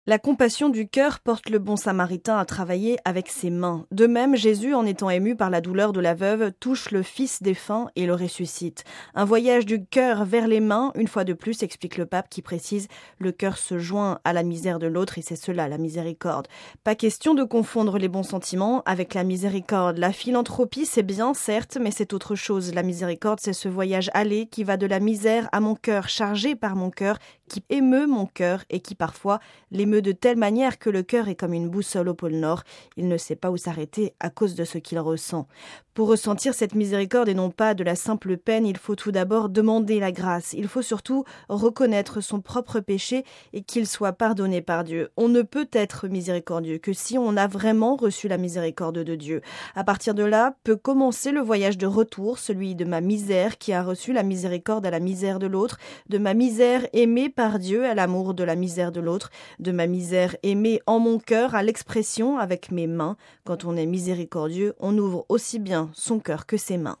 La compassion du cœur porte le bon samaritain à travailler avec ses mains. De même, Jésus, en étant ému par la douleur de la veuve, touche le fils défunt et le ressuscite. Un voyage du cœur vers les mains, une fois de plus, explique le pape qui précise « le cœur se joint à la misère de l'autre et c'est cela la miséricorde ». Pas question de confondre les bons sentiments avec la miséricorde. La philanthropie, c'est bien, certes, mais c'est autre chose. La miséricorde, c'est ce voyage aller qui va de la misère à mon cœur, chargé par mon cœur, qui émeut mon cœur et qui parfois l'émeut de telle manière que le cœur est comme une boussole au pôle Nord. Il ne sait pas où s'arrêter à cause de ce qu'il ressent. Pour ressentir cette miséricorde et non pas de la simple peine, il faut tout d'abord demander la grâce. Il faut surtout reconnaître son propre péché et qu'il soit pardonné par Dieu. On ne peut être miséricordieux que si on a vraiment reçu la miséricorde de Dieu. À partir de là, peut commencer le voyage de retour, celui de ma misère qui a reçu la miséricorde à la misère de l'autre, de ma misère aimée par Dieu à l'amour de la misère de l'autre, de ma misère aimée en mon cœur à l'expression avec mes mains. Quand on est miséricordieux, on ouvre aussi bien son cœur que ses mains.